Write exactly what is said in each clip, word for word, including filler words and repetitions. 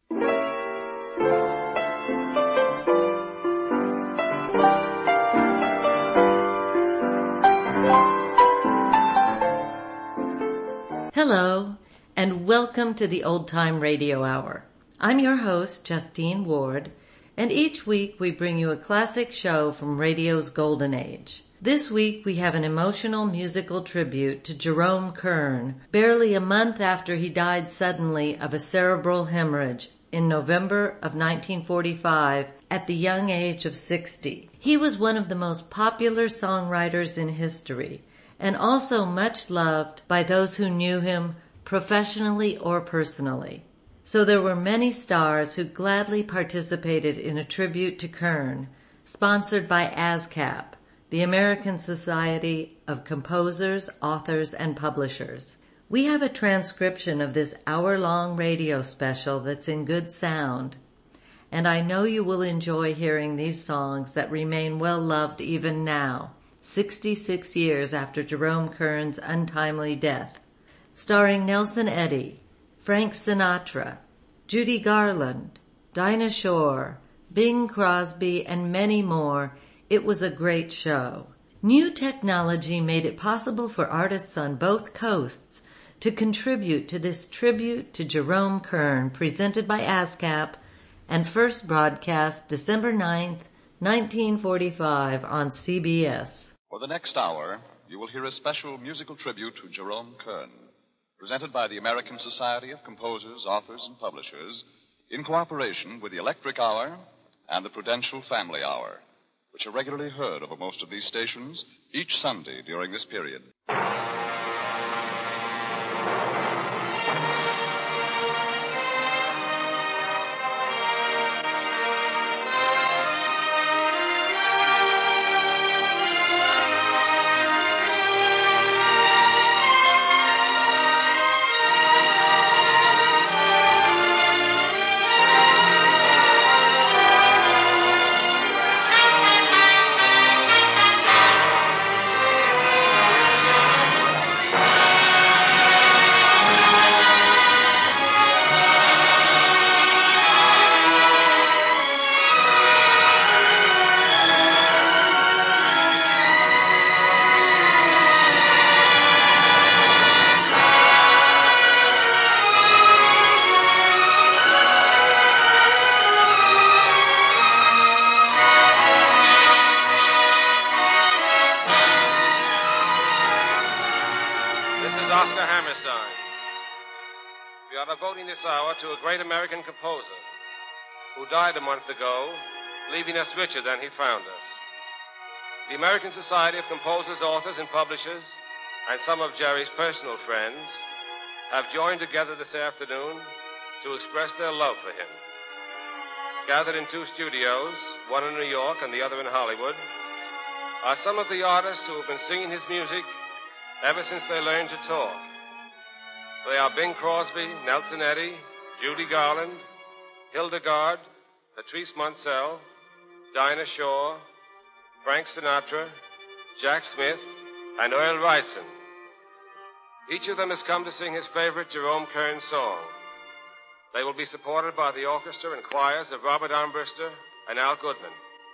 Hello, and welcome to the Old Time Radio Hour. I'm your host, Justine Ward, and each week we bring you a classic show from radio's golden age. This week we have an emotional musical tribute to Jerome Kern, barely a month after he died suddenly of a cerebral hemorrhage in November of nineteen forty-five at the young age of sixty. He was one of the most popular songwriters in history, and also much loved by those who knew him professionally or personally. So there were many stars who gladly participated in a tribute to Kern, sponsored by ASCAP, the American Society of Composers, Authors, and Publishers. We have a transcription of this hour-long radio special that's in good sound, and I know you will enjoy hearing these songs that remain well-loved even now, sixty-six years after Jerome Kern's untimely death. Starring Nelson Eddy, Frank Sinatra, Judy Garland, Dinah Shore, Bing Crosby, and many more, it was a great show. New technology made it possible for artists on both coasts to contribute to this tribute to Jerome Kern presented by ASCAP and first broadcast December ninth, nineteen forty-five on C B S. For the next hour, you will hear a special musical tribute to Jerome Kern, presented by the American Society of Composers, Authors, and Publishers in cooperation with the Electric Hour and the Prudential Family Hour, which are regularly heard over most of these stations each Sunday during this period. To a great American composer who died a month ago, leaving us richer than he found us. The American Society of Composers, Authors, and Publishers, and some of Jerry's personal friends, have joined together this afternoon to express their love for him. Gathered in two studios, one in New York and the other in Hollywood, are some of the artists who have been singing his music ever since they learned to talk. They are Bing Crosby, Nelson Eddy, Judy Garland, Hildegard, Patrice Moncel, Dinah Shore, Frank Sinatra, Jack Smith, and Earl Wrightson. Each of them has come to sing his favorite Jerome Kern song. They will be supported by the orchestra and choirs of Robert Armbruster and Al Goodman.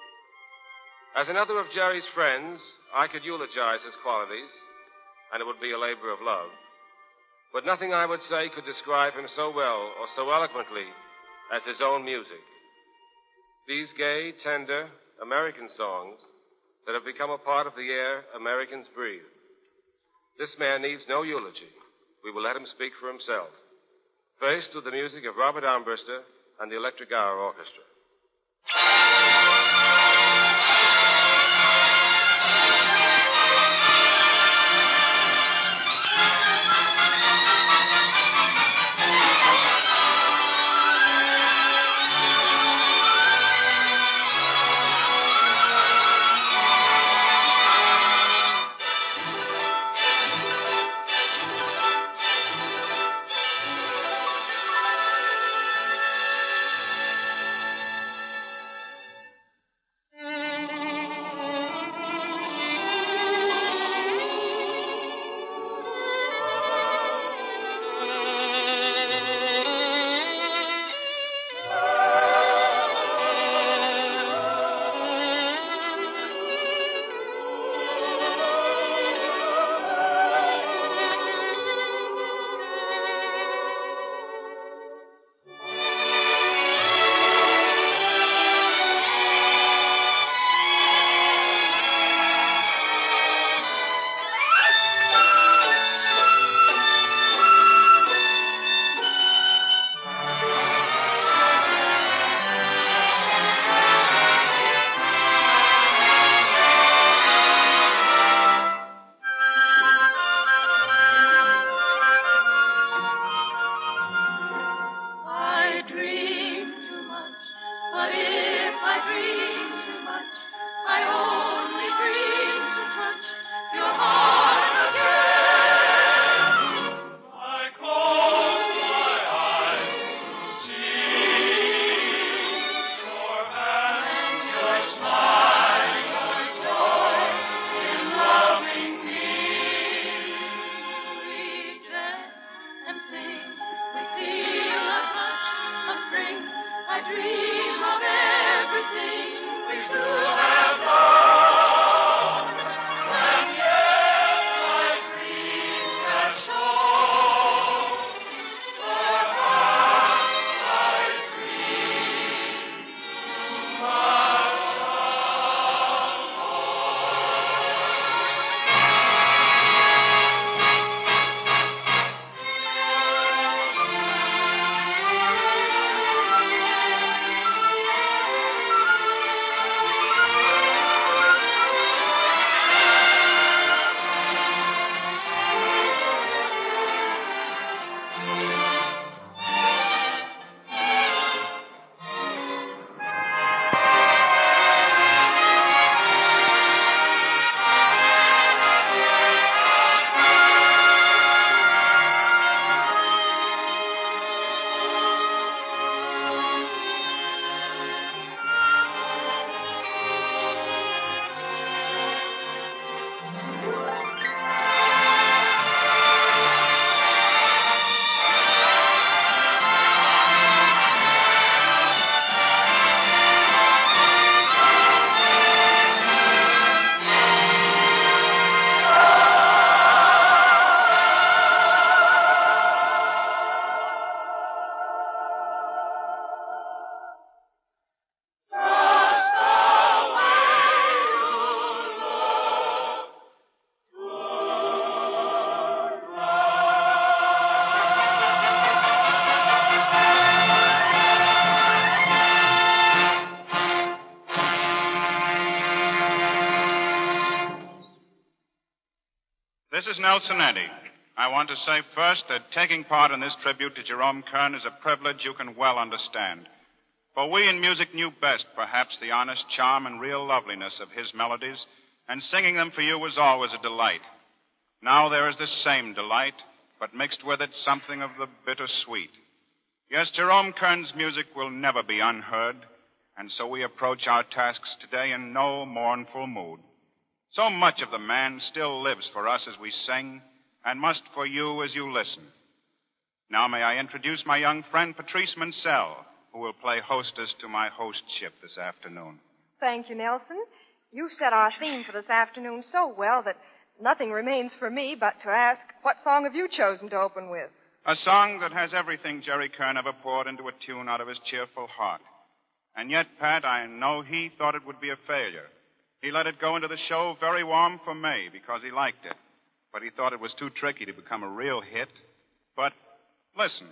As another of Jerry's friends, I could eulogize his qualities, and it would be a labor of love. But nothing I would say could describe him so well or so eloquently as his own music. These gay, tender American songs that have become a part of the air Americans breathe. This man needs no eulogy. We will let him speak for himself. First, with the music of Robert Armbruster and the Electric Hour Orchestra. This is Nelson Eddy. I want to say first that taking part in this tribute to Jerome Kern is a privilege you can well understand. For we in music knew best, perhaps, the honest charm and real loveliness of his melodies, and singing them for you was always a delight. Now there is this same delight, but mixed with it something of the bittersweet. Yes, Jerome Kern's music will never be unheard, and so we approach our tasks today in no mournful mood. So much of the man still lives for us as we sing, and must for you as you listen. Now may I introduce my young friend Patrice Mansell, who will play hostess to my hostship this afternoon. Thank you, Nelson. You've set our theme for this afternoon so well that nothing remains for me but to ask, what song have you chosen to open with? A song that has everything Jerry Kern ever poured into a tune out of his cheerful heart. And yet, Pat, I know he thought it would be a failure. He let it go into the show very warm for May because he liked it. But he thought it was too tricky to become a real hit. But listen.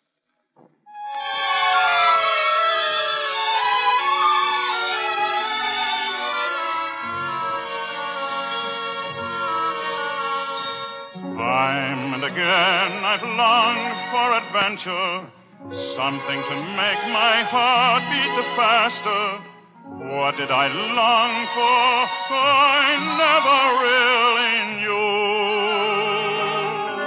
Time and again I've longed for adventure, something to make my heart beat the faster. What did I long for? I never really knew.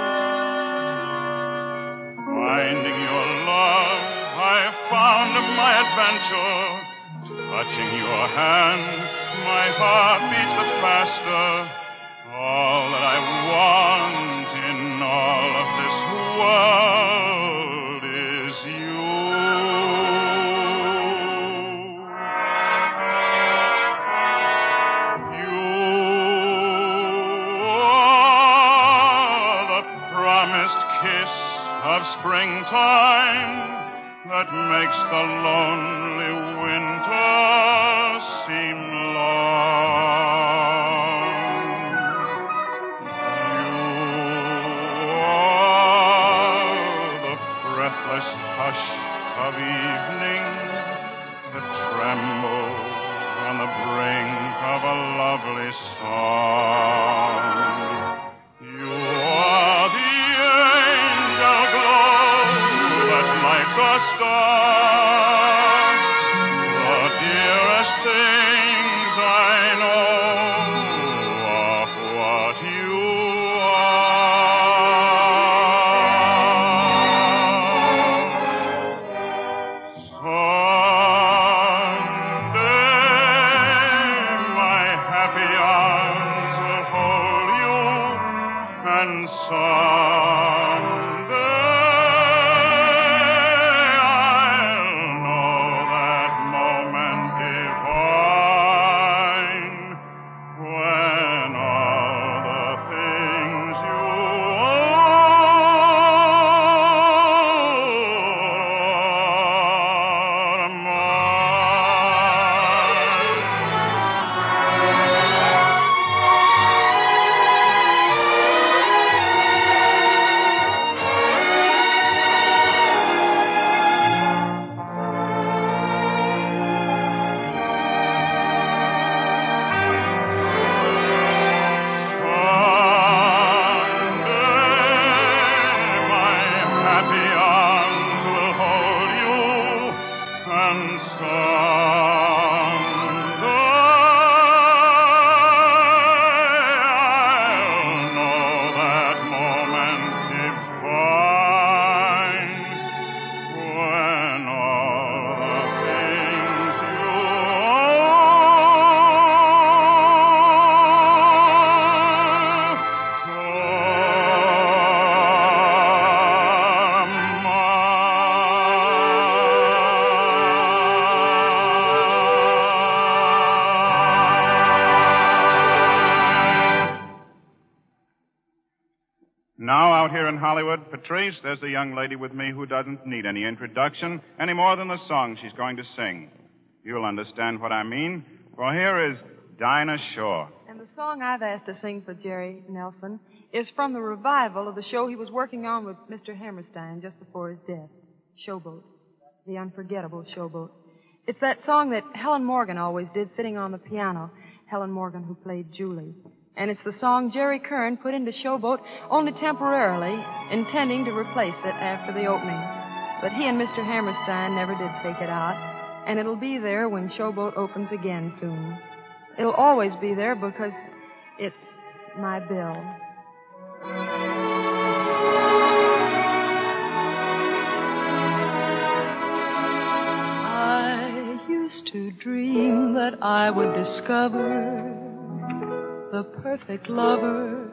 Finding your love, I found my adventure. Touching your hand, my heart beats the faster. All that I want in all of this world is you. You are the promised kiss of springtime that makes the lonely winter seem long. Hush of evening that trembles on the brink of a lovely song. You are the angel glow that's like a star, the dearest things I know of what you someday I'll here in Hollywood. Patrice, there's a young lady with me who doesn't need any introduction any more than the song she's going to sing. You'll understand what I mean. For here is Dinah Shore. And the song I've asked to sing for Jerry Nelson is from the revival of the show he was working on with Mister Hammerstein just before his death, Showboat, the unforgettable Showboat. It's that song that Helen Morgan always did sitting on the piano, Helen Morgan who played Julie. And it's the song Jerry Kern put into Showboat only temporarily, intending to replace it after the opening. But he and Mister Hammerstein never did take it out, and it'll be there when Showboat opens again soon. It'll always be there because it's my bill. I used to dream that I would discover the perfect lover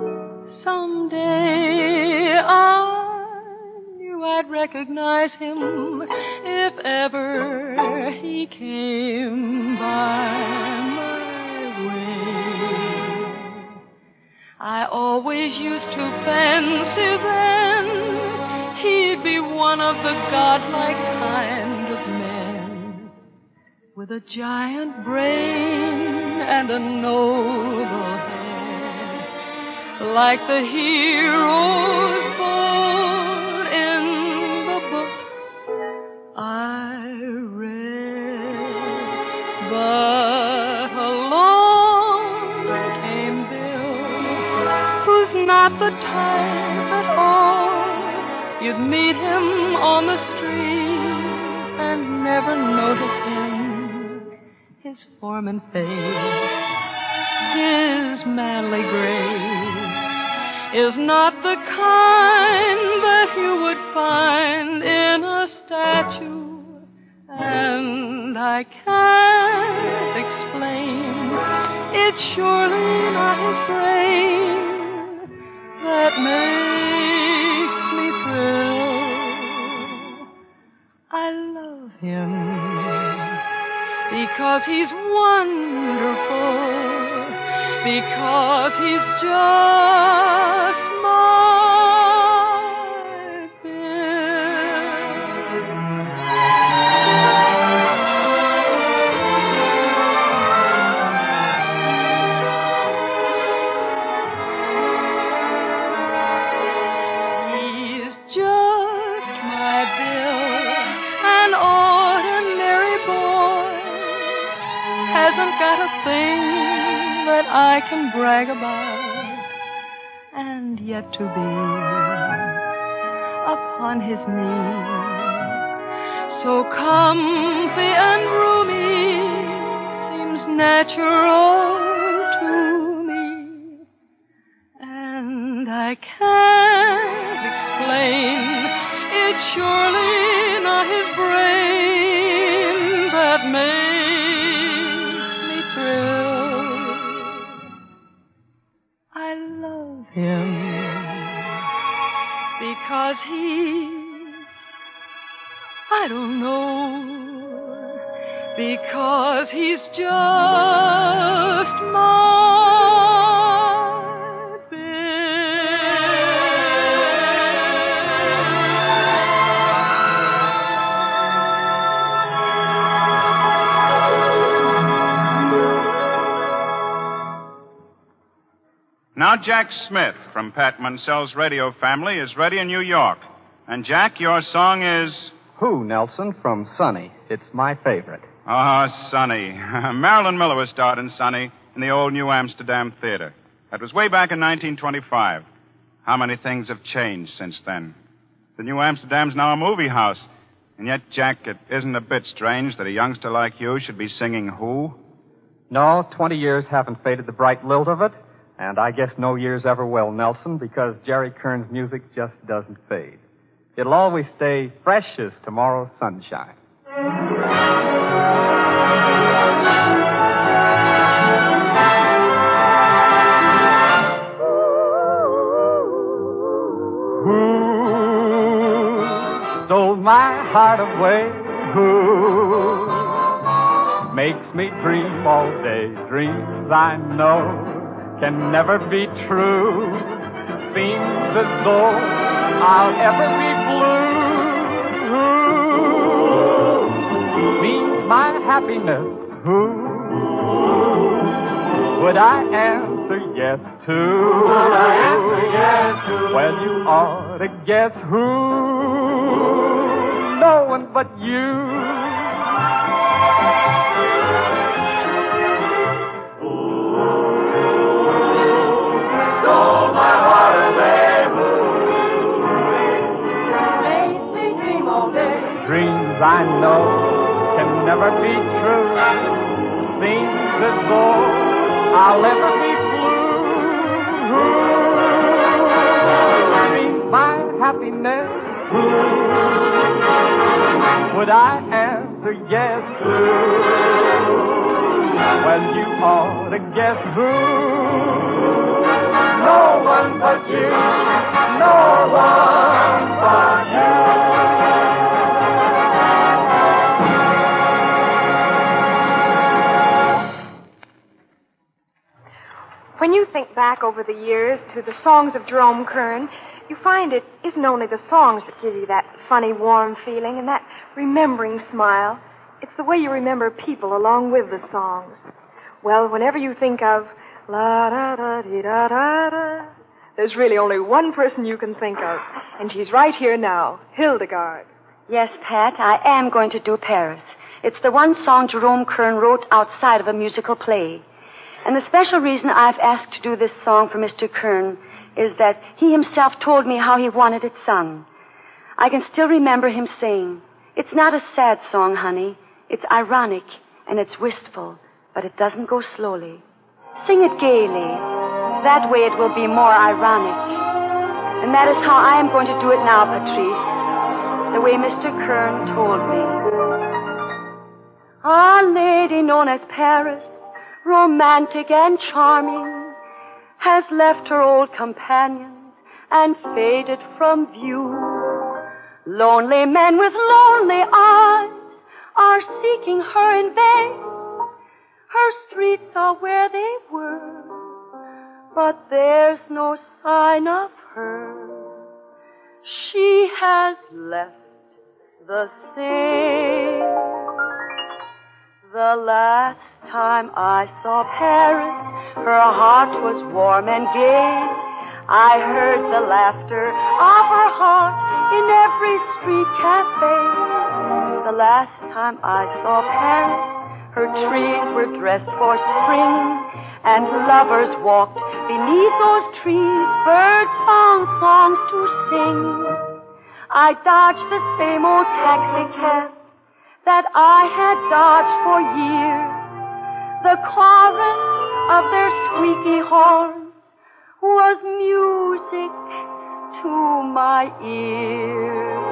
someday. I knew I'd recognize him if ever he came by my way. I always used to fancy then he'd be one of the godlike kind of men, with a giant brain and a noble head, like the heroes born in the book I read. But along came Bill, who's not the type at all. You'd meet him on the street and never notice him. His form and face, his manly grace, is not the kind that you would find in a statue, and I can't explain. It's surely not his brain that makes me thrill. I love him because he's wonderful, because he's just my Bill. He's just my Bill, an ordinary boy. Hasn't got a thing that I can brag about, and yet to be upon his knee, so comfy and roomy, seems natural to me, and I can't explain. It's surely not his brain that makes him, because he, I don't know, because he's just my Bill. Now Jack Smith from Pat Munsell's radio family is ready in New York. And Jack, your song is... Who, Nelson, from Sonny. It's my favorite. Oh, Sonny. Marilyn Miller was starred in Sonny in the old New Amsterdam Theater. That was way back in nineteen twenty-five. How many things have changed since then? The New Amsterdam's now a movie house. And yet, Jack, it isn't a bit strange that a youngster like you should be singing Who? No, twenty years haven't faded the bright lilt of it. And I guess no years ever will, Nelson, because Jerry Kern's music just doesn't fade. It'll always stay fresh as tomorrow's sunshine. Who stole my heart away? Who makes me dream all day? Dreams I know can never be true. seems as though I'll ever be blue. Means my happiness, who would I answer yes to? Would I answer yes to? Well, you ought to guess who. No one but you. Stole my heart away. Makes me dream all day. Dreams I know can never be true. Seems as though I'll ever be blue. Means my happiness. Would I answer yes to? Well, you ought to guess who. No one but you. No one but you. When you think back over the years to the songs of Jerome Kern, you find it isn't only the songs that give you that funny, warm feeling and that remembering smile. It's the way you remember people along with the songs. Well, whenever you think of la-da-da-dee-da-da-da, there's really only one person you can think of, and she's right here now, Hildegard. Yes, Pat, I am going to do Paris. It's the one song Jerome Kern wrote outside of a musical play. And the special reason I've asked to do this song for Mister Kern is that he himself told me how he wanted it sung. I can still remember him saying, "It's not a sad song, honey. It's ironic and it's wistful, but it doesn't go slowly. Sing it gaily. That way it will be more ironic." And that is how I am going to do it now, Patrice, the way Mister Kern told me. A lady known as Paris, romantic and charming, has left her old companions and faded from view. Lonely men with lonely eyes are seeking her in vain. Her streets are where they were, but there's no sign of her. She has left the same. The last time I saw Paris, her heart was warm and gay. I heard the laughter of her heart in every street cafe. The last time I saw Paris, her trees were dressed for spring, and lovers walked beneath those trees, birds found songs to sing. I dodged the same old taxi cab that I had dodged for years. The chorus of their squeaky horns was music to my ears.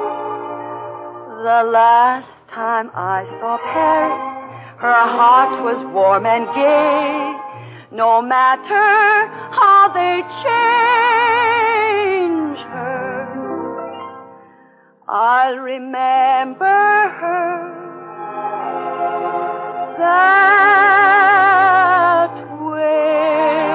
The last time I saw Paris, her heart was warm and gay. No matter how they change her, I'll remember her that way.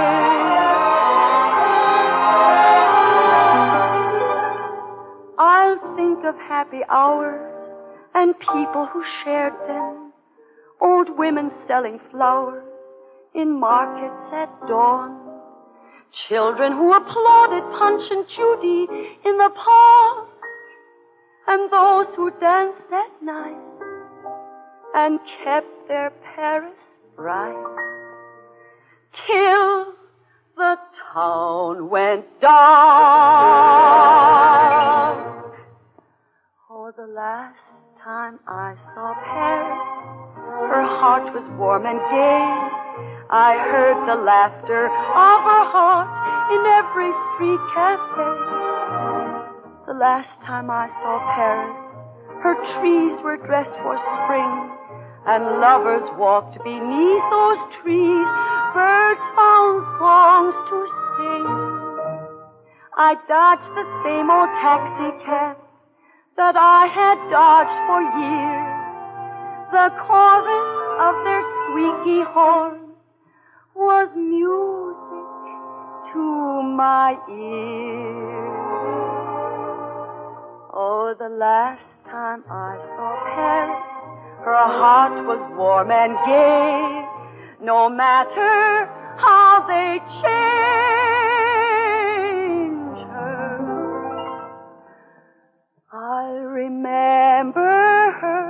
I'll think of happy hours and people who shared them. Old women selling flowers in markets at dawn. Children who applauded Punch and Judy in the park. And those who danced at night and kept their Paris bright till the town went dark. Oh, the last time I saw Paris, her heart was warm and gay. I heard the laughter of her heart in every street cafe. The last time I saw Paris, her trees were dressed for spring, and lovers walked beneath those trees, birds found songs to sing. I dodged the same old taxi cab that I had dodged for years. The chorus of their squeaky horns was music to my ear. Oh, the last time I saw Paris, her heart was warm and gay. No matter how they change her, I'll remember her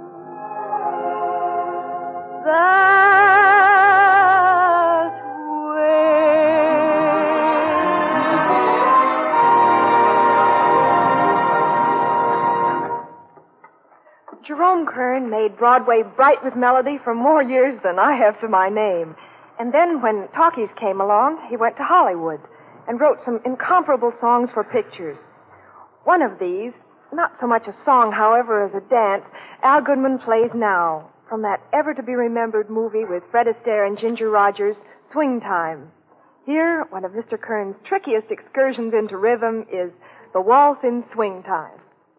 that way. Jerome Kern made Broadway bright with melody for more years than I have to my name. And then when talkies came along, he went to Hollywood and wrote some incomparable songs for pictures. One of these, not so much a song, however, as a dance, Al Goodman plays now from that ever-to-be-remembered movie with Fred Astaire and Ginger Rogers, Swing Time. Here, one of Mister Kern's trickiest excursions into rhythm is the waltz in Swing Time.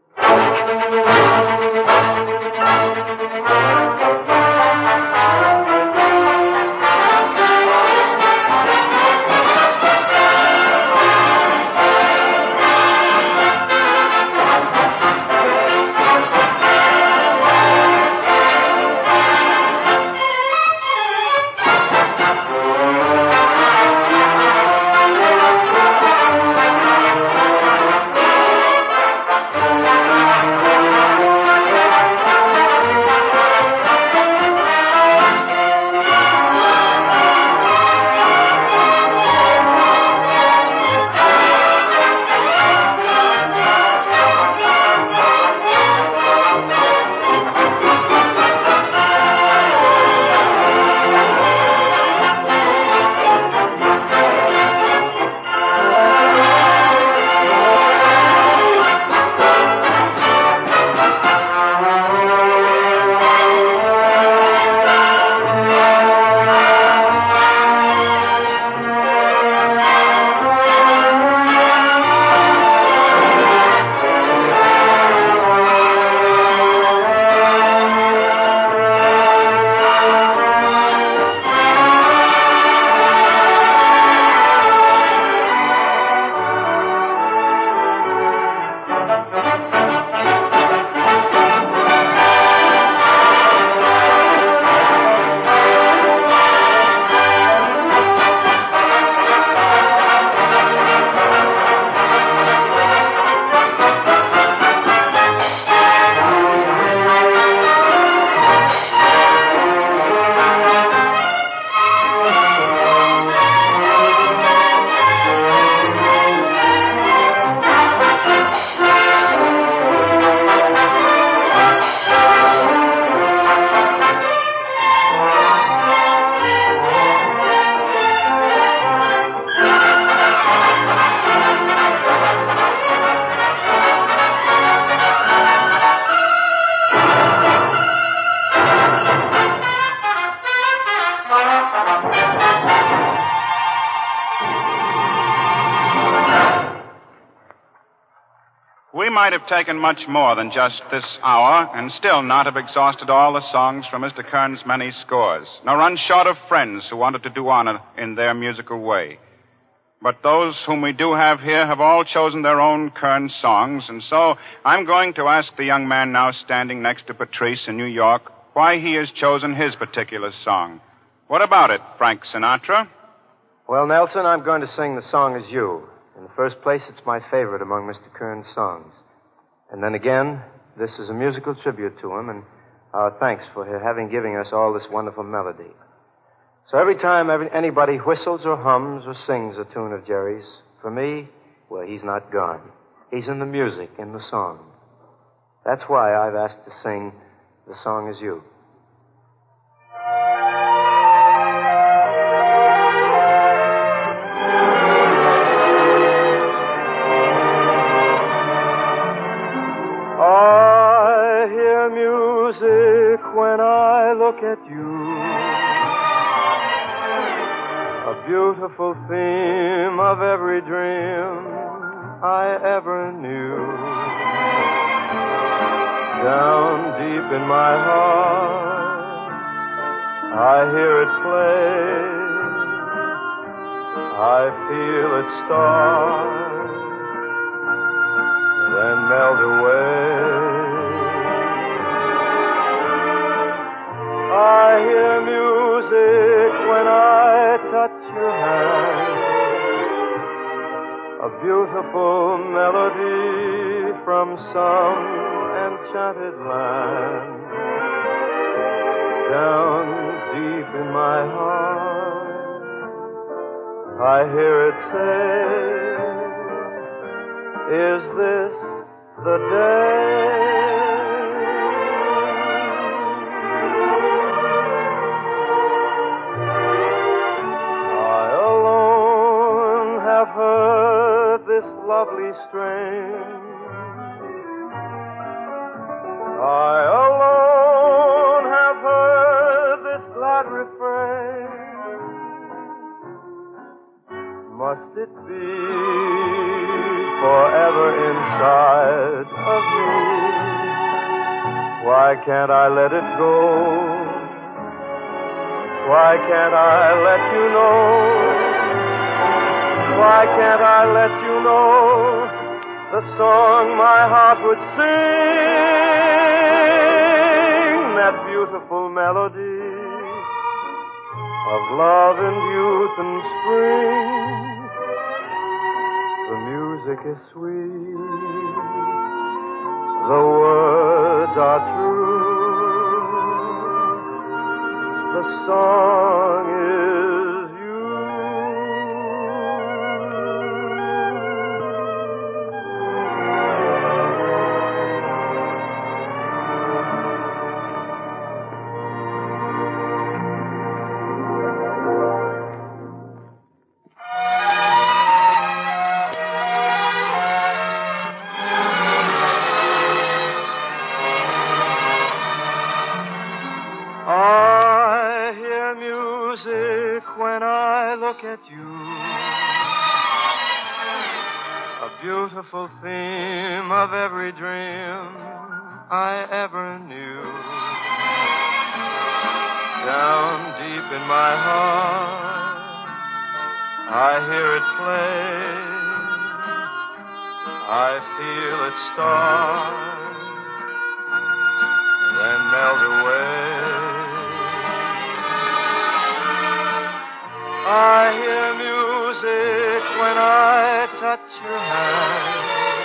We might have taken much more than just this hour and still not have exhausted all the songs from Mister Kern's many scores, nor run short of friends who wanted to do honor in their musical way. But those whom we do have here have all chosen their own Kern songs, and so I'm going to ask the young man now standing next to Patrice in New York why he has chosen his particular song. What about it, Frank Sinatra? Well, Nelson, I'm going to sing The Song Is You. In the first place, it's my favorite among Mister Kern's songs. And then again, this is a musical tribute to him, and our thanks for having given us all this wonderful melody. So every time every, anybody whistles or hums or sings a tune of Jerry's, for me, well, he's not gone. He's in the music, in the song. That's why I've asked to sing The Song Is You. I hear music when I look at you. A beautiful theme of every dream I ever knew. Down deep in my heart, I hear it play. I feel it start, then melt away. I hear music when I touch your hand, a beautiful melody from some enchanted land. Down deep in my heart, I hear it say, is this the day? I alone have heard this lovely strain. I alone have heard this glad refrain. Must it be forever inside of me? Why can't I let it go? Why can't I let you know? Why can't I let you know the song my heart would sing? That beautiful melody of love and youth and spring. The music is sweet, the words are true, the song is you. I hear music when I look at you, a beautiful theme of every dream I ever knew. Down deep in my heart, I hear it play. I feel it start, then melt away. I hear music when I touch your hand,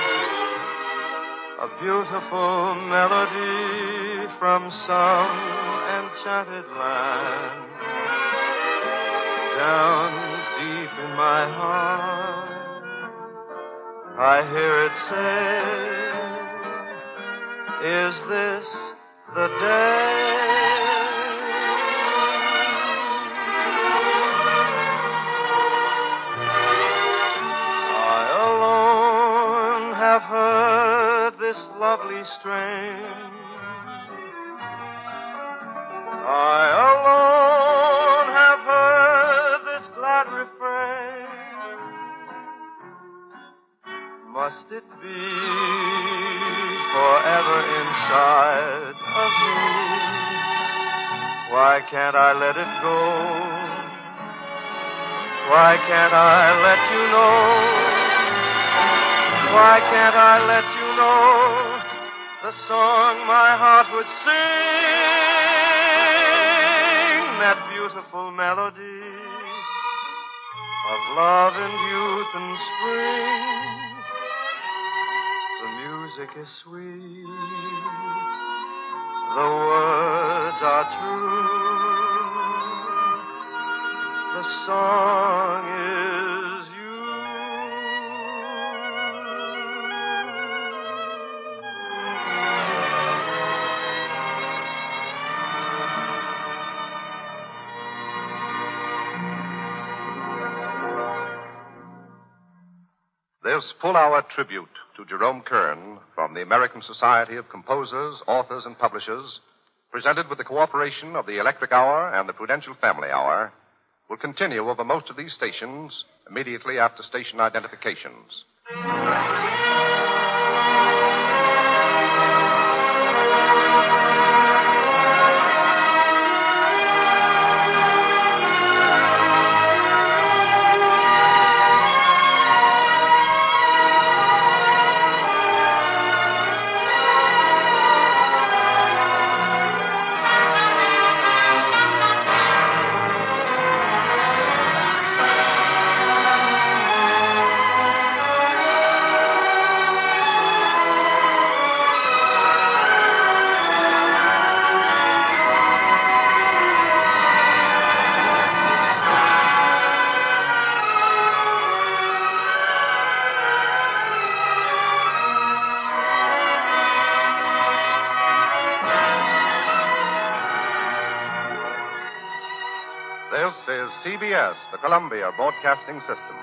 a beautiful melody from some enchanted land. Down deep in my heart, I hear it say, is this the day? I've heard this lovely strain. I alone have heard this glad refrain. Must it be forever inside of me? Why can't I let it go? Why can't I let you know? Why can't I let you know the song my heart would sing? That beautiful melody of love and youth and spring. The music is sweet, the words are true, the song is you. This full-hour tribute to Jerome Kern from the American Society of Composers, Authors, and Publishers, presented with the cooperation of the Electric Hour and the Prudential Family Hour, will continue over most of these stations immediately after station identifications. This is C B S, the Columbia Broadcasting System.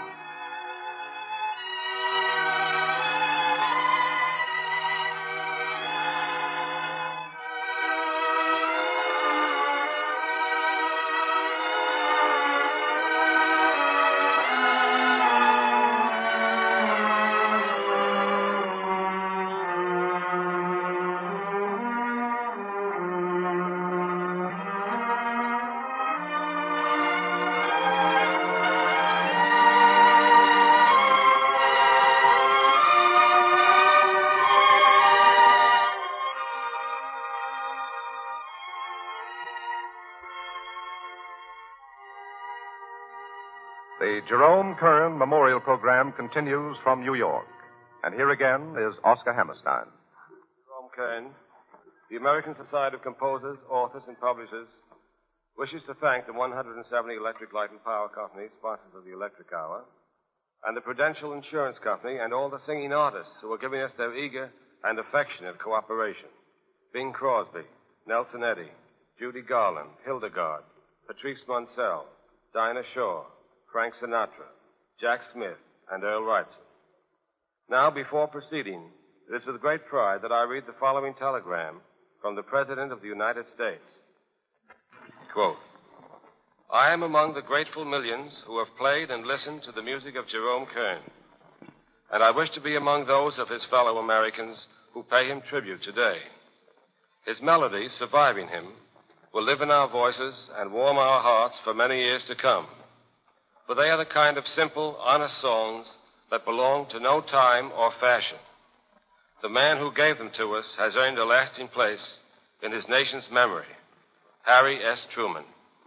The Jerome Kern Memorial Program continues from New York. And here again is Oscar Hammerstein. Jerome Kern, the American Society of Composers, Authors, and Publishers wishes to thank the one hundred seventy electric light and power companies, sponsors of the Electric Hour, and the Prudential Insurance Company, and all the singing artists who are giving us their eager and affectionate cooperation. Bing Crosby, Nelson Eddy, Judy Garland, Hildegard, Patrice Munsell, Dinah Shore, Frank Sinatra, Jack Smith, and Earl Wrightson. Now, before proceeding, it is with great pride that I read the following telegram from the President of the United States. Quote, I am among the grateful millions who have played and listened to the music of Jerome Kern, and I wish to be among those of his fellow Americans who pay him tribute today. His melodies, surviving him, will live in our voices and warm our hearts for many years to come. For they are the kind of simple, honest songs that belong to no time or fashion. The man who gave them to us has earned a lasting place in his nation's memory, Harry S. Truman.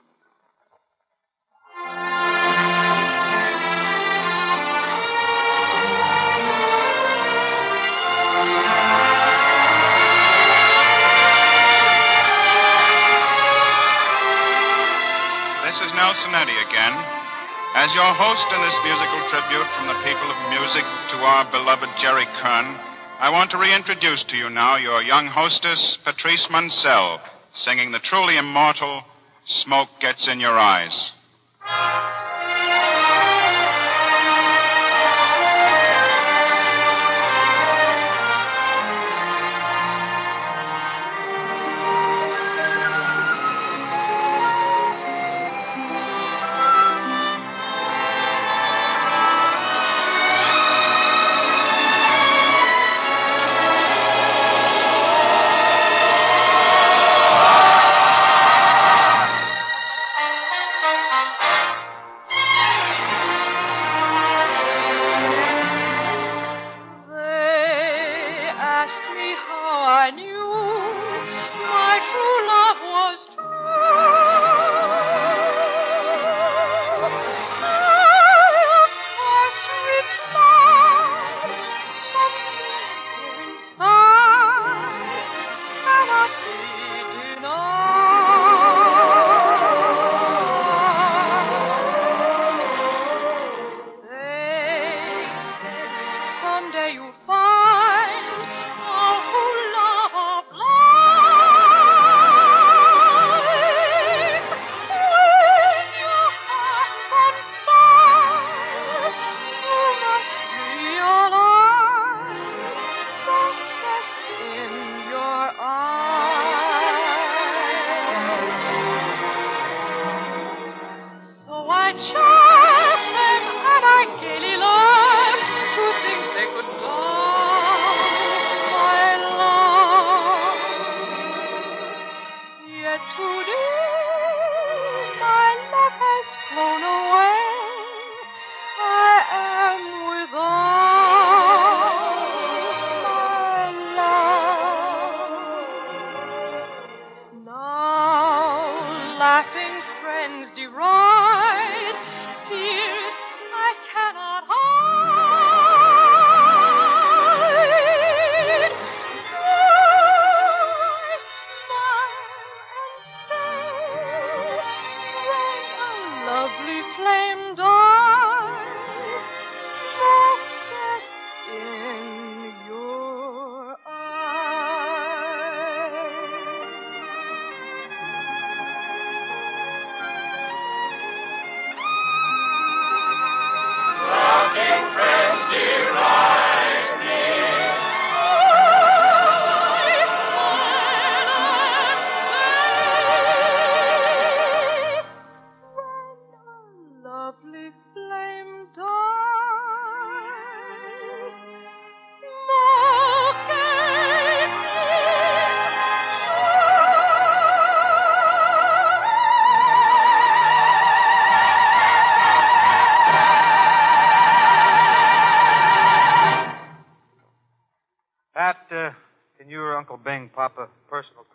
This is Nelson Eddy again. As your host in this musical tribute from the people of music to our beloved Jerry Kern, I want to reintroduce to you now your young hostess, Patrice Munsell, singing the truly immortal Smoke Gets in Your Eyes.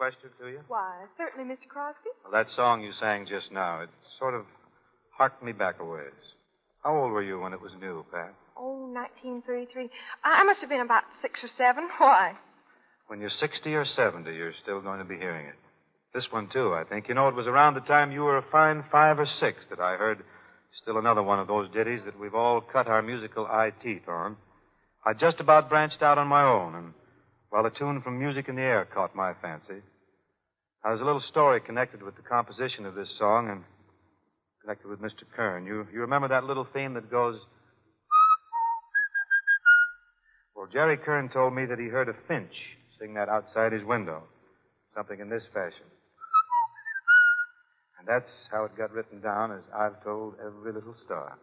question to you? Why, certainly, Mister Crosby. Well, that song you sang just now, it sort of harked me back a ways. How old were you when it was new, Pat? Oh, nineteen thirty-three. I must have been about six or seven. Why? When you're sixty or seventy, you're still going to be hearing it. This one, too, I think. You know, it was around the time you were a fine five or six that I heard still another one of those ditties that we've all cut our musical eye teeth on. I just about branched out on my own, and, well, a tune from Music in the Air caught my fancy. Now, there's a little story connected with the composition of this song and connected with Mister Kern. You, you remember that little theme that goes... Well, Jerry Kern told me that he heard a finch sing that outside his window. Something in this fashion. And that's how it got written down, as I've told every little star.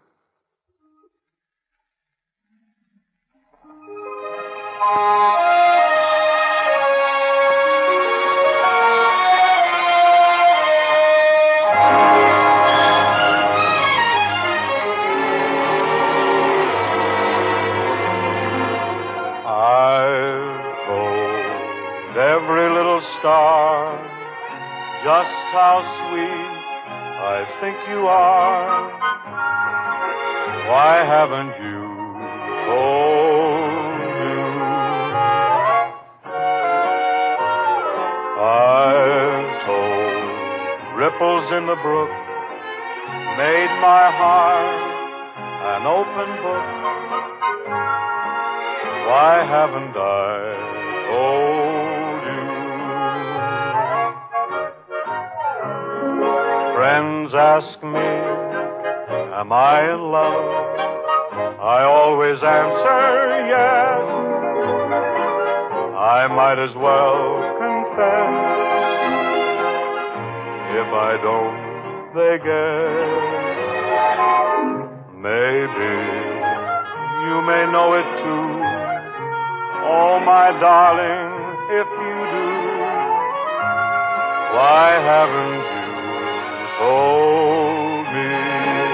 I've told every little star just how sweet I think you are. Why haven't you told me? I've told ripples in the brook made my heart an open book. Why haven't I told you? Friends ask me, am I in love? I always answer yes. I might as well confess. If I don't, they guess. Maybe you may know it too. Oh, my darling, if you do, why haven't you told me?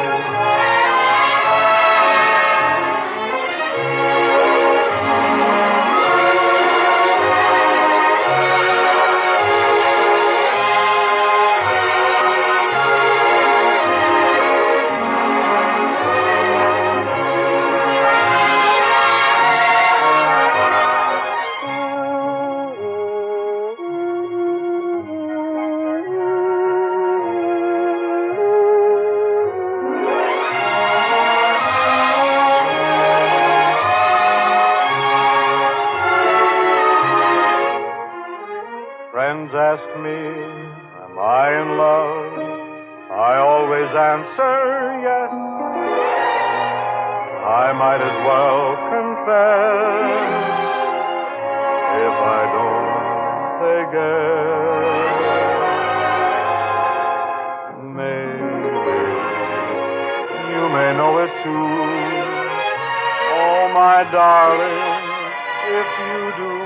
Friends ask me, am I in love? I always answer yes. I might as well confess. If I don't, they guess. Maybe you may know it too. Oh, my darling, if you do,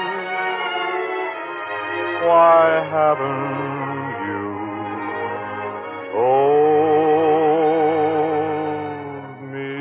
why haven't you told me?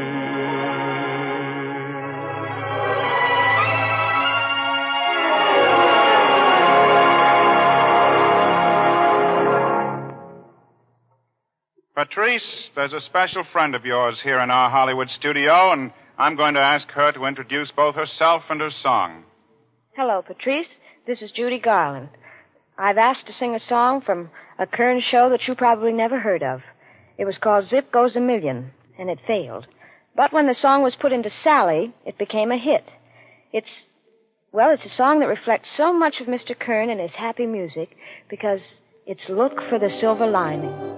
Patrice, there's a special friend of yours here in our Hollywood studio, and I'm going to ask her to introduce both herself and her song. Hello, Patrice. This is Judy Garland. I've asked to sing a song from a Kern show that you probably never heard of. It was called Zip Goes a Million, and it failed. But when the song was put into Sally, it became a hit. It's, well, it's a song that reflects so much of Mister Kern and his happy music because it's Look for the Silver Lining.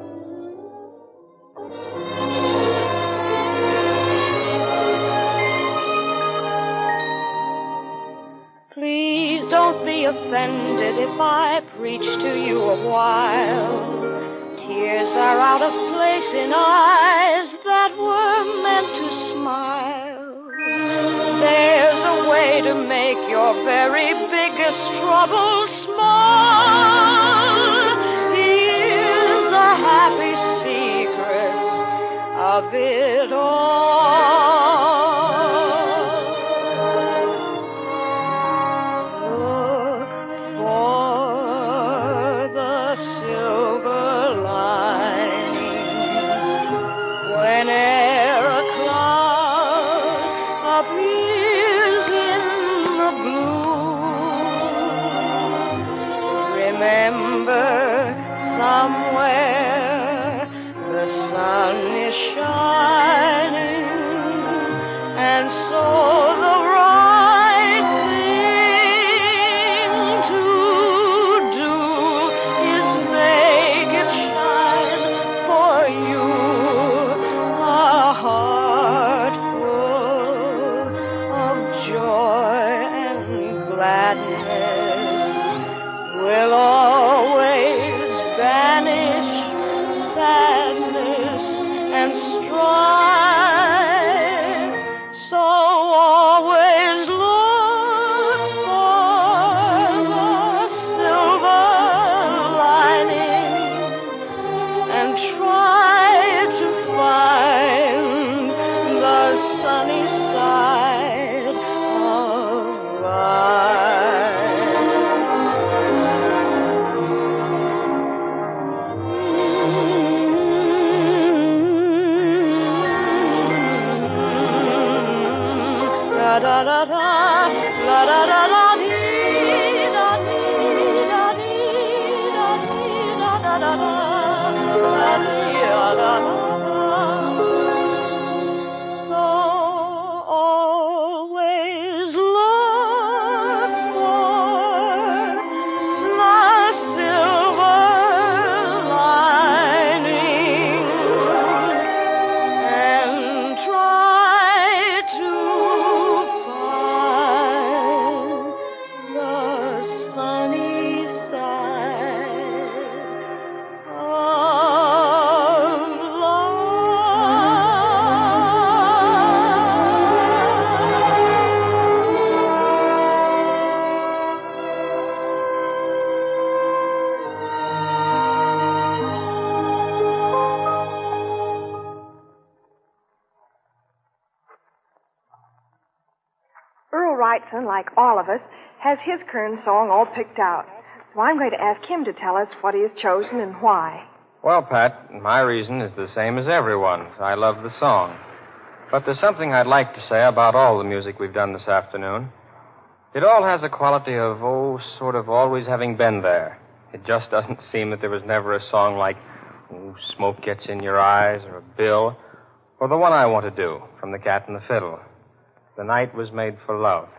Please don't be offended if I preach to you a while. Tears are out of place in eyes that were meant to smile. There's a way to make your very biggest trouble small. Here's a happy secret of it all. For remember somewhere the sun is shining, and so the right thing to do is make it shine for you. A heart full of joy and gladness will always banish sadness and strife. So always look for the silver lining and try to find the sunny side of life. La da da da, la da da da dee, da dee, da dee, da dee, da da da da, la dee, da da da. So always look for the silver lining and try to find the sunny side of Earl Wrightson, like all of us, has his Kern song all picked out. So I'm going to ask him to tell us what he has chosen and why. Well, Pat, my reason is the same as everyone's. I love the song. But there's something I'd like to say about all the music we've done this afternoon. It all has a quality of, oh, sort of always having been there. It just doesn't seem that there was never a song like oh, Smoke Gets in Your Eyes or Bill, or the one I want to do, From the Cat and the Fiddle. The Night Was Made for Love.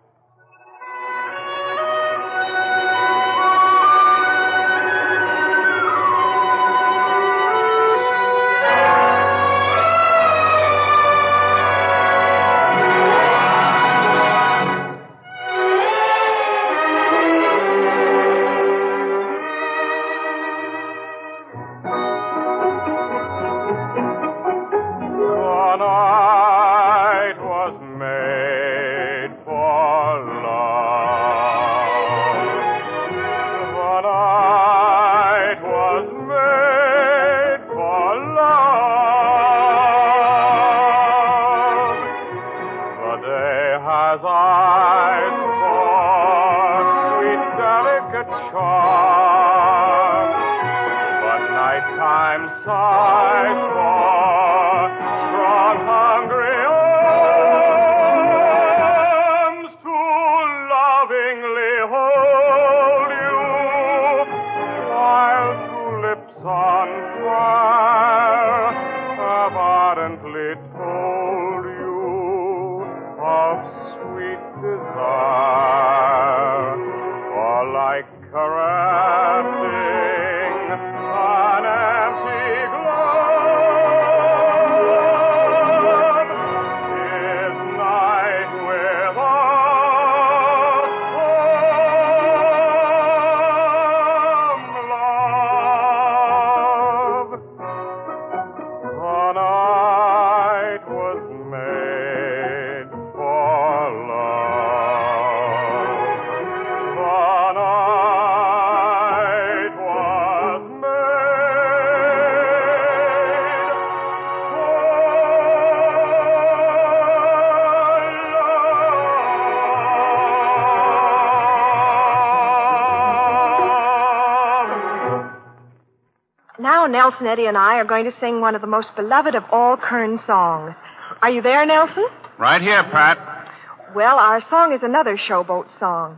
Now Nelson, Eddie, and I are going to sing one of the most beloved of all Kern songs. Are you there, Nelson? Right here, Pat. Well, our song is another showboat song.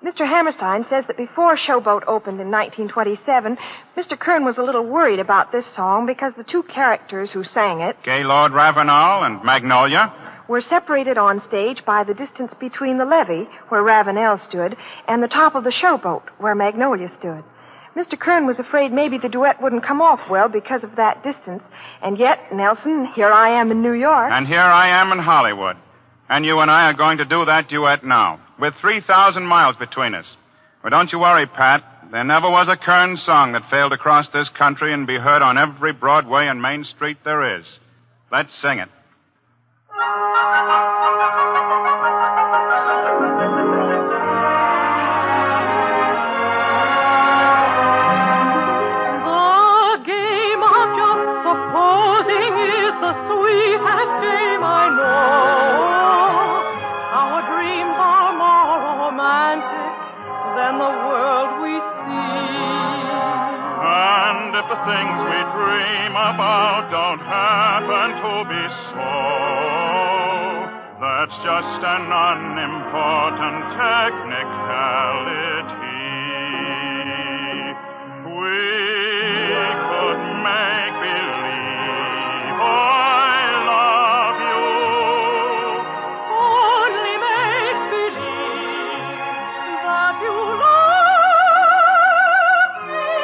Mister Hammerstein says that before Showboat opened in nineteen twenty-seven, Mister Kern was a little worried about this song because the two characters who sang it, Gaylord Ravenel and Magnolia, were separated on stage by the distance between the levee, where Ravenel stood, and the top of the showboat, where Magnolia stood. Mister Kern was afraid maybe the duet wouldn't come off well because of that distance. And yet, Nelson, here I am in New York. And here I am in Hollywood. And you and I are going to do that duet now, with three thousand miles between us. But don't you worry, Pat. There never was a Kern song that failed to cross this country and be heard on every Broadway and Main Street there is. Let's sing it. The game of just supposing is the sweetest game I know. Our dreams are more romantic than the world we see. And if the things we dream about don't happen to be so, that's just an unimportant technicality. We could make believe I love you. Only make believe that you love me.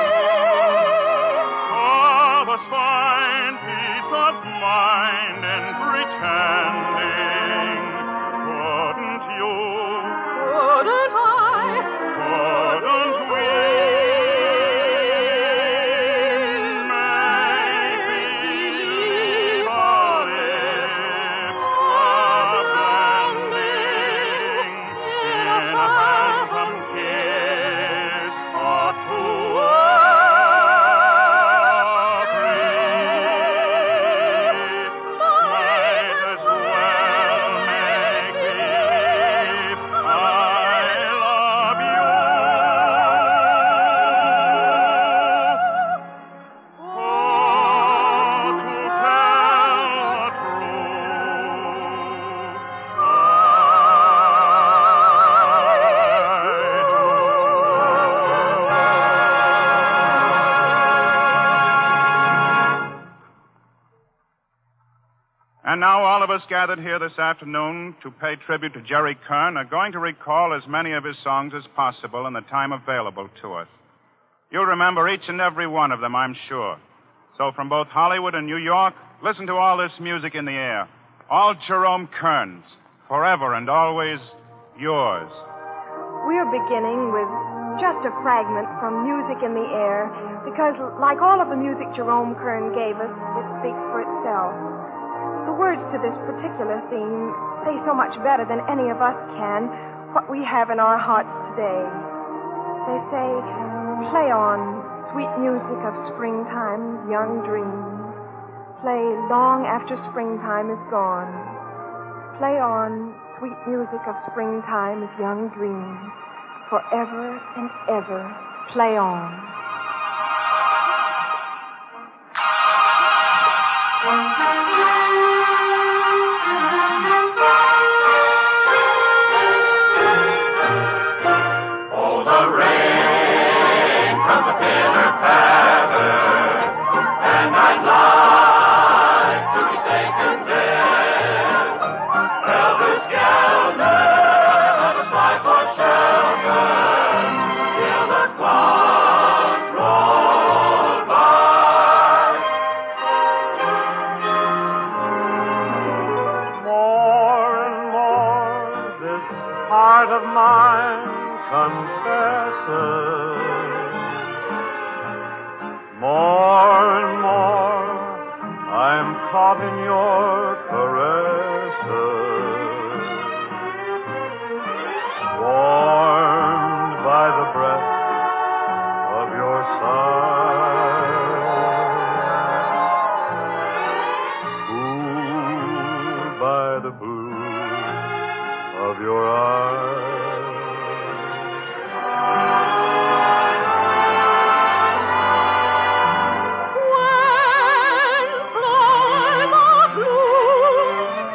All the fine peace of mind in pretending. Couldn't you? Couldn't I? Couldn't we? Make believe our lips are blending in a phantom kiss or two or three. Might as well make believe I love you. Oh, to tell the And now all of us gathered here this afternoon to pay tribute to Jerry Kern are going to recall as many of his songs as possible in the time available to us. You'll remember each and every one of them, I'm sure. So from both Hollywood and New York, listen to all this music in the air. All Jerome Kern's, forever and always yours. We're beginning with just a fragment from Music in the Air, because like all of the music Jerome Kern gave us, it speaks for itself. The words to this particular theme say so much better than any of us can what we have in our hearts today. They say, play on, sweet music of springtime's young dreams. Play long after springtime is gone. Play on, sweet music of springtime's young dreams. Forever and ever, play on. Oh, the rain comes a pitter patter, and I'd like to be taken there. Helter skelter, have a spy for shelter, till the clouds roll by. More and more, this heart of mine confesses. More and more, I'm caught in your caresses, warmed by the breath of your sigh, cooled by the blue of your eyes. When flowers are blue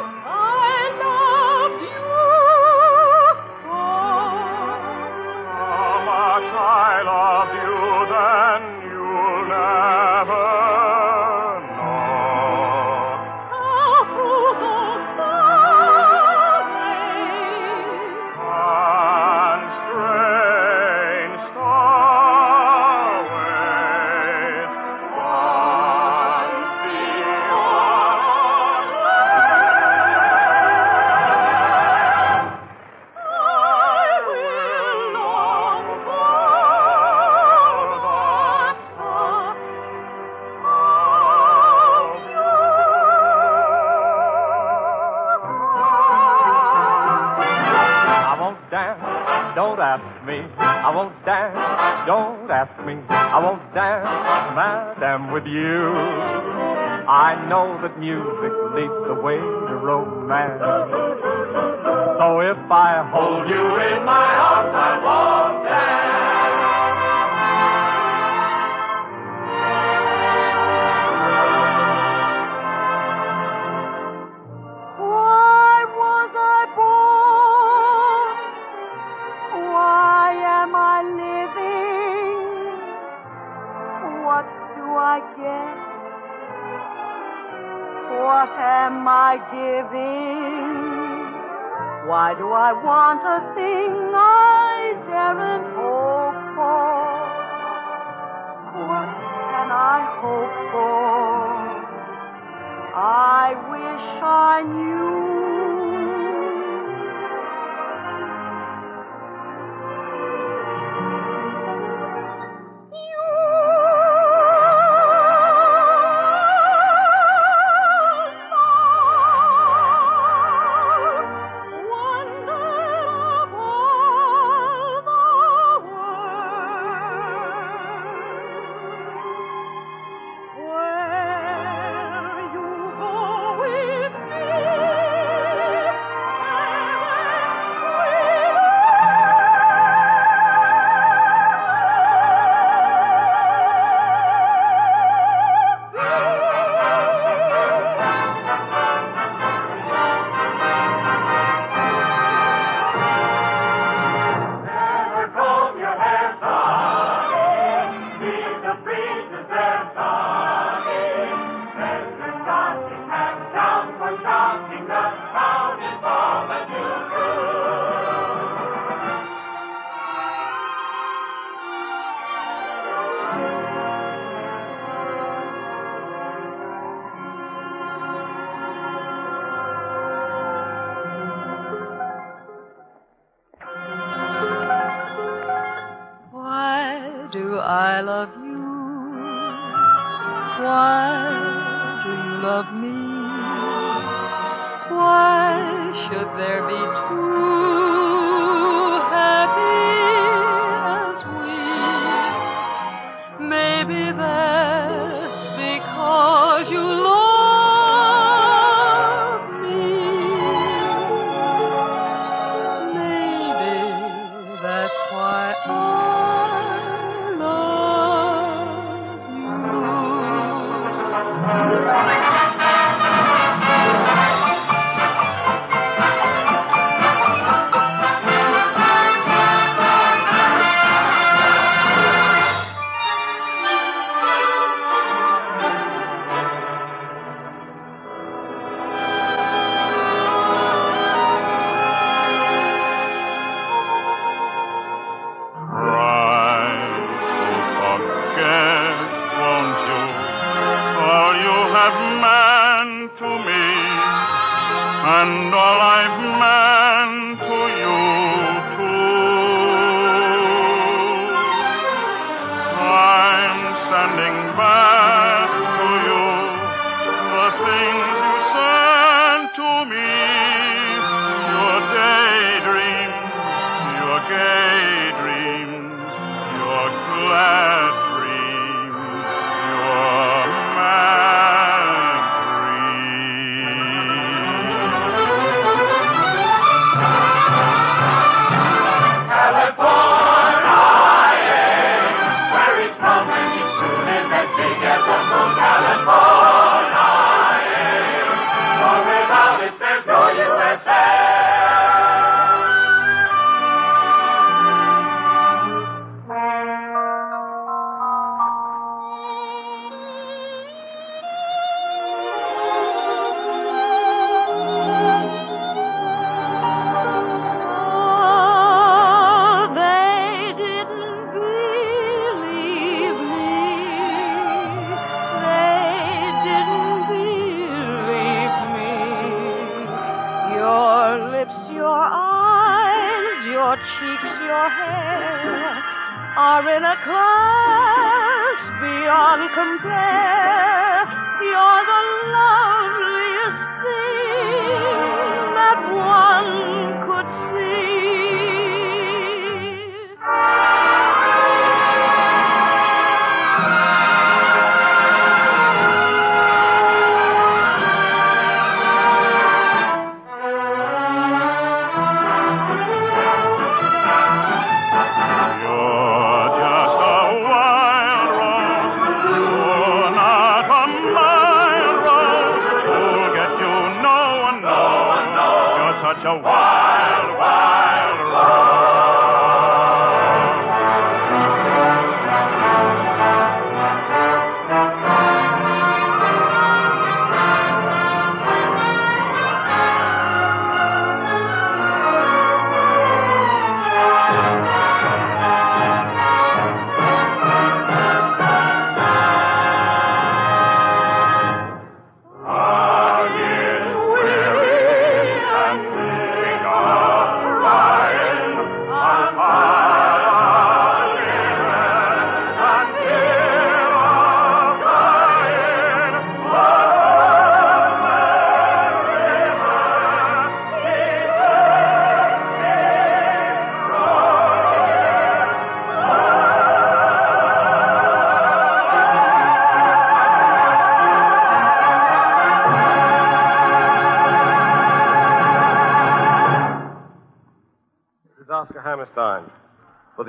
ask me, I won't dance, madam, with you. I know that music leads the way to romance. So if I hold you in my arms, I won't dance. What am I giving? Why do I want a thing I daren't hope for? What can I hope for? I wish I knew. I love you. Why do you love me? Why should there be two happy as we? Maybe that's because you love me. Maybe that's why I and all I've meant to you too. I'm sending back to you the things you sent to me, your daydreams, your gay dreams, your glad dreams, your mad are in a class beyond compare. You're the loveliest thing that one could see.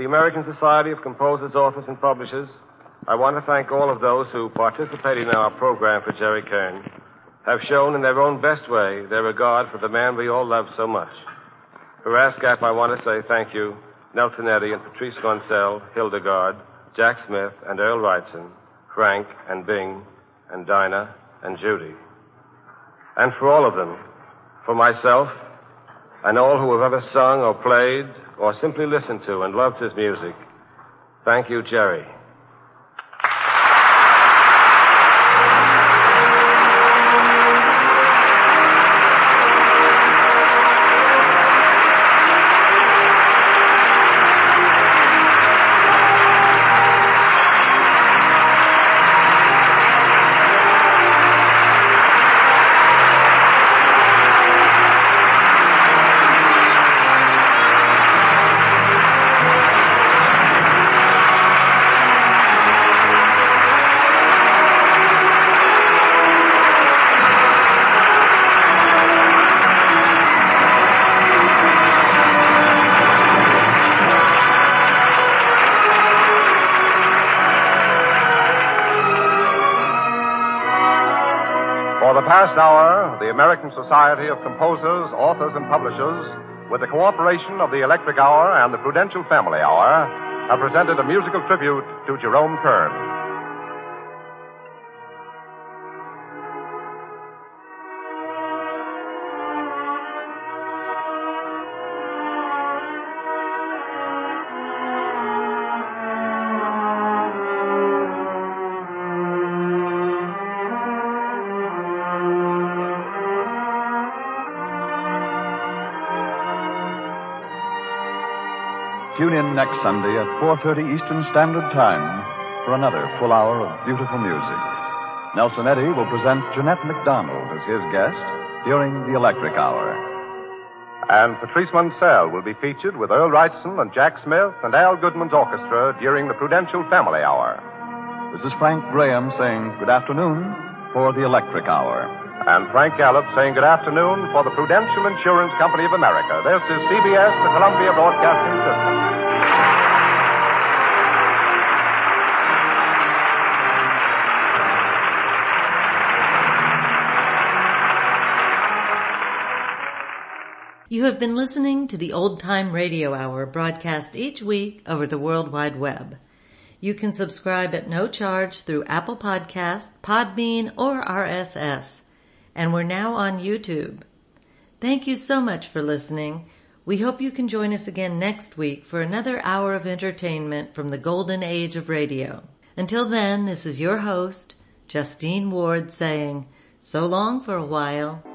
American Society of Composers, Authors, and Publishers, I want to thank all of those who participated in our program for Jerry Kern, have shown in their own best way their regard for the man we all love so much. For ASCAP, I want to say thank you, Nelson Eddy and Patrice Goncel, Hildegard, Jack Smith and Earl Wrightson, Frank and Bing and Dinah and Judy. And for all of them, for myself and all who have ever sung or played or simply listened to and loved his music, thank you, Jerry. For the past hour, the American Society of Composers, Authors, and Publishers, with the cooperation of the Electric Hour and the Prudential Family Hour, have presented a musical tribute to Jerome Kern. Tune in next Sunday at four thirty Eastern Standard Time for another full hour of beautiful music. Nelson Eddy will present Jeanette MacDonald as his guest during the Electric Hour. And Patrice Moncel will be featured with Earl Wrightson and Jack Smith and Al Goodman's orchestra during the Prudential Family Hour. This is Frank Graham saying good afternoon for the Electric Hour. And Frank Gallup saying good afternoon for the Prudential Insurance Company of America. This is C B S, the Columbia Broadcasting System. You have been listening to the Old Time Radio Hour, broadcast each week over the World Wide Web. You can subscribe at no charge through Apple Podcasts, Podbean, or R S S. And we're now on YouTube. Thank you so much for listening. We hope you can join us again next week for another hour of entertainment from the golden age of radio. Until then, this is your host, Justine Ward, saying so long for a while.